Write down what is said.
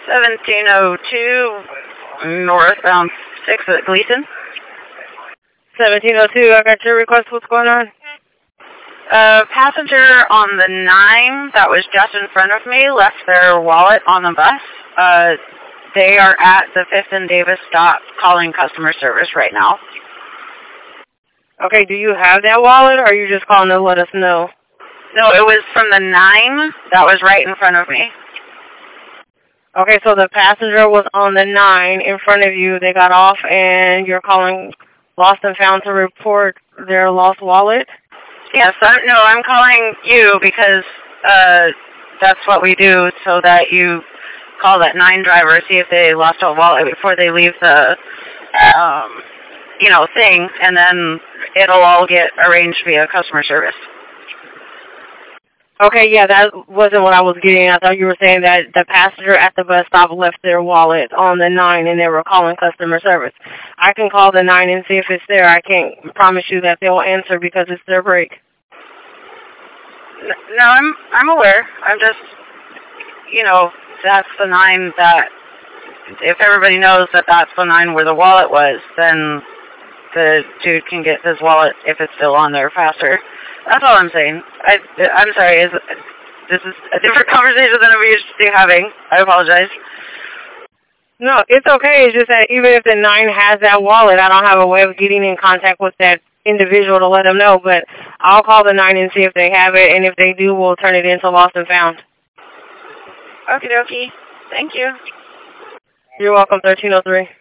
1702 northbound 6 at Gleason. 1702, I got your request. What's going on? Passenger on the 9 that was just in front of me left their wallet on the bus. They are at the 5th and Davis stop calling customer service right now. Okay, do you have that wallet, or are you just calling to let us know? No, it was from the 9 that was right in front of me. Okay, so the passenger was on the 9 in front of you. They got off, and you're calling Lost and Found to report their lost wallet? Yes, I'm calling you because that's what we do, so that you call that 9 driver, see if they lost a wallet before they leave the, thing, and then it'll all get arranged via customer service. Okay, yeah, that wasn't what I was getting. I thought you were saying that the passenger at the bus stop left their wallet on the 9 and they were calling customer service. I can call the 9 and see if it's there. I can't promise you that they'll answer because it's their break. No, I'm aware. I'm just, that's the 9 that, if everybody knows that that's the 9 where the wallet was, then the dude can get his wallet if it's still on there faster. That's all I'm saying. I'm sorry. This is a different conversation than I'm used to having. I apologize. No, it's okay. It's just that even if the 9 has that wallet, I don't have a way of getting in contact with that individual to let them know. But I'll call the 9 and see if they have it, and if they do, we'll turn it into Lost and Found. Okie dokie. Thank you. You're welcome, 1303.